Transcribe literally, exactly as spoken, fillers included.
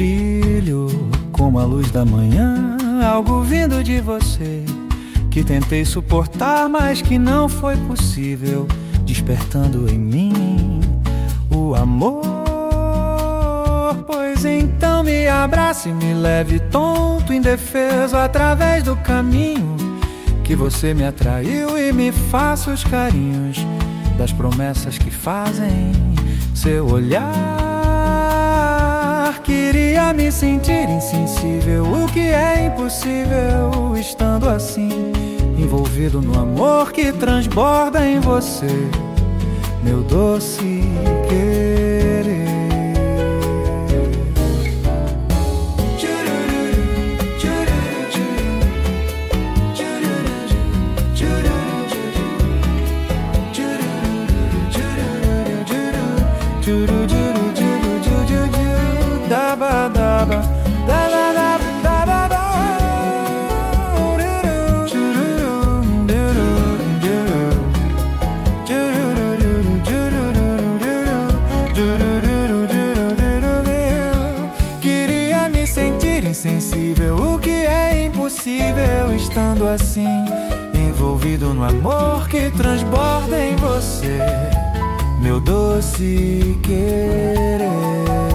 brilho como a luz da manhã, algo vindo de você que tentei suportar, mas que não foi possível, despertando em mim o amor. Pois então me abrace, me leve tonto, indefeso, através do caminho que você me atraiu, e me faça os carinhos das promessas que fazem seu olhar. Queria me sentir insensível, o que é impossível, estando assim, envolvido no amor que transborda em você, meu doce querer. Daba daba daba daba daba. Queria me sentir insensível, o que é impossível, estando assim, envolvido no amor que transborda em você, meu doce querer.